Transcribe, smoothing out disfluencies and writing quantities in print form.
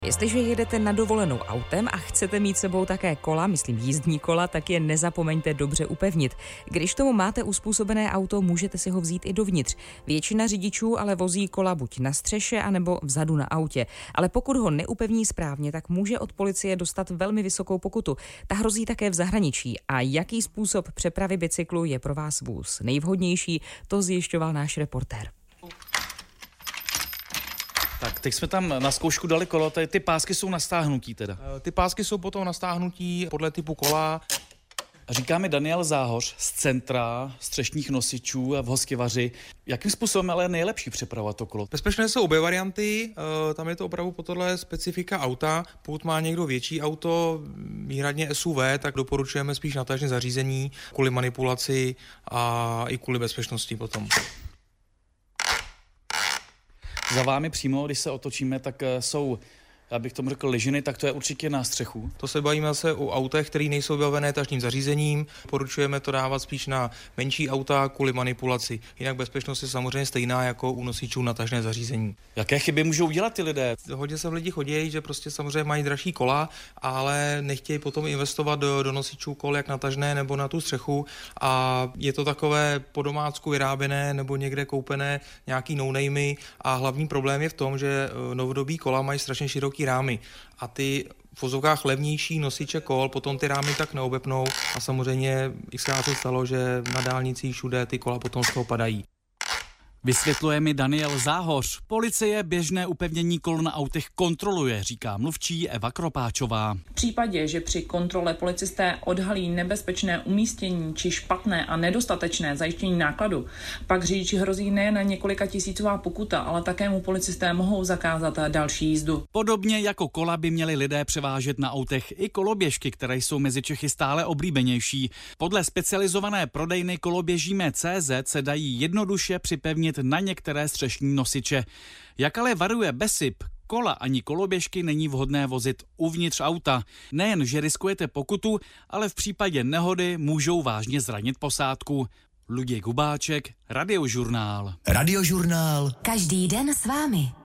Jestliže jedete na dovolenou autem a chcete mít sebou také kola, myslím jízdní kola, tak je nezapomeňte dobře upevnit. Když tomu máte uspůsobené auto, můžete si ho vzít i dovnitř. Většina řidičů ale vozí kola buď na střeše, anebo vzadu na autě. Ale pokud ho neupevní správně, tak může od policie dostat velmi vysokou pokutu. Ta hrozí také v zahraničí. A jaký způsob přepravy bicyklu je pro vás vůz nejvhodnější, to zjišťoval náš reportér. Tak, teď jsme tam na zkoušku dali kolo, ty pásky jsou na stáhnutí teda. Ty pásky jsou potom na stáhnutí podle typu kola. Říká mi Daniel Záhoř z Centra střešních nosičů v Hoskyvaři. Jakým způsobem ale je nejlepší přepravovat to kolo? Bezpečné jsou obě varianty, tam je to opravdu po tohle specifika auta. Pokud má někdo větší auto, výhradně SUV, tak doporučujeme spíš natažné zařízení kvůli manipulaci a i kvůli bezpečnosti potom. Za vámi přímo, když se otočíme, tak jsou, já bych tomu řekl, lyžiny, tak to je určitě na střechu. To se bavíme se o autech, které nejsou vybavené tažným zařízením. Poručujeme to dávat spíš na menší auta kvůli manipulaci. Jinak bezpečnost je samozřejmě stejná jako u nosičů na tažné zařízení. Jaké chyby můžou dělat ty lidé? Hodně sem lidi chodí, že prostě samozřejmě mají dražší kola, ale nechtějí potom investovat do nosičů kol jak na tažné nebo na tu střechu a je to takové po domácku vyráběné nebo někde koupené nějaký no-namey a hlavní problém je v tom, že novodobí kola mají strašně široký rámy a ty v vozovkách levnější nosiče kol potom ty rámy tak neobepnou a samozřejmě xkrát se stalo, že na dálnicích všude ty kola potom z toho padají. Vysvětluje mi Daniel Záhoř. Policie běžné upevnění kol na autech kontroluje, říká mluvčí Eva Kropáčová. V případě, že při kontrole policisté odhalí nebezpečné umístění či špatné a nedostatečné zajištění nákladu, pak řidiči hrozí nejen několika tisícová pokuta, ale také mu policisté mohou zakázat další jízdu. Podobně jako kola by měli lidé převážet na autech i koloběžky, které jsou mezi Čechy stále oblíbenější. Podle specializované prodejny koloběžíme.cz se dají jednoduše připevnit na některé střešní nosiče. Jak ale varuje BESIP, kola ani koloběžky není vhodné vozit uvnitř auta. Nejen, že riskujete pokutu, ale v případě nehody můžou vážně zranit posádku. Luděk Hubáček, Radiožurnál. Radiožurnál. Každý den s vámi.